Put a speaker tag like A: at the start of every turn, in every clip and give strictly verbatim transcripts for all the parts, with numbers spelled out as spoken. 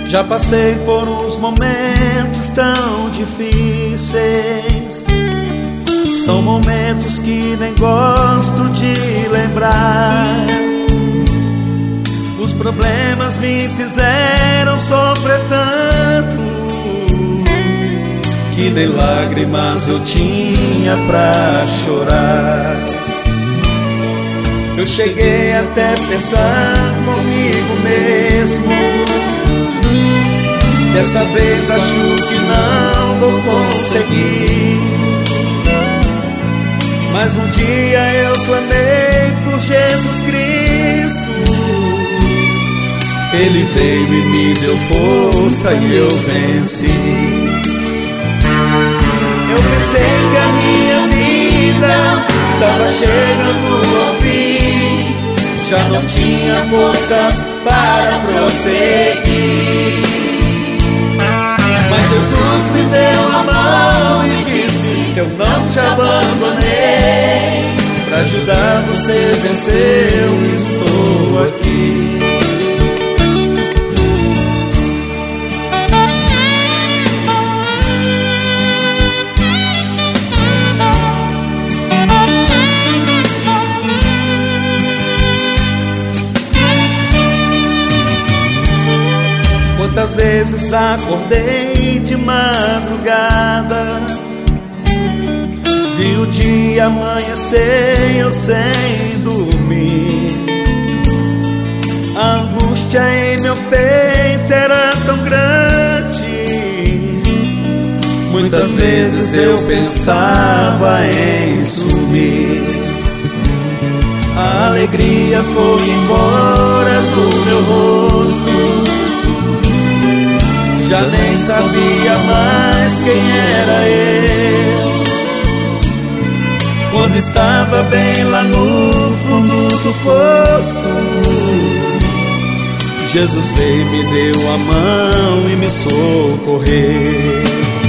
A: Já passei por uns momentos tão difíceis. São momentos que nem gosto de lembrar. Os problemas me fizeram sofrer tanto que nem lágrimas eu tinha pra chorar. Eu cheguei até pensar comigo mesmo: dessa vez acho que não vou conseguir. Mas um dia eu clamei por Jesus Cristo. Ele veio e me deu força e eu venci. Eu pensei que a minha vida estava chegando ao fim, já não tinha forças para prosseguir. Mas Jesus me deu a mão e disse: eu não te abandonei. Pra ajudar você a vencer, eu estou aqui. Quantas vezes acordei de madrugada, vi o dia amanhecer eu sem dormir. A angústia em meu peito era tão grande. Muitas vezes eu pensava em sumir. A alegria foi embora do meu rosto. Já nem sabia mais quem era eu. Quando estava bem lá no fundo do poço, Jesus veio, me deu a mão e me socorreu.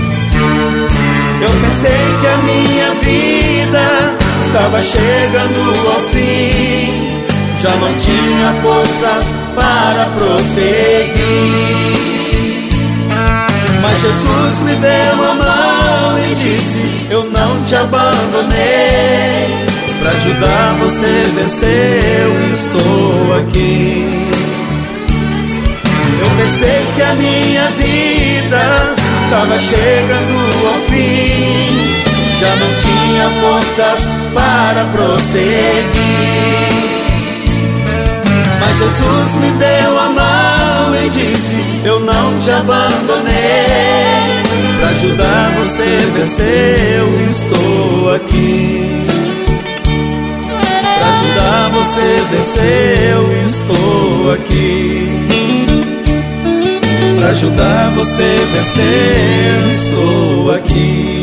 A: Eu pensei que a minha vida estava chegando ao fim, já não tinha forças para prosseguir. Mas Jesus me deu a mão e disse: eu não te abandonei. Pra ajudar você a vencer, eu estou aqui. Eu pensei que a minha vida estava chegando ao fim, já não tinha forças para prosseguir. Mas Jesus me deu a mão e disse: eu não te abandonei. Pra ajudar você a vencer, eu estou aqui. Pra ajudar você a vencer, eu estou aqui. Pra ajudar você a vencer, eu estou aqui.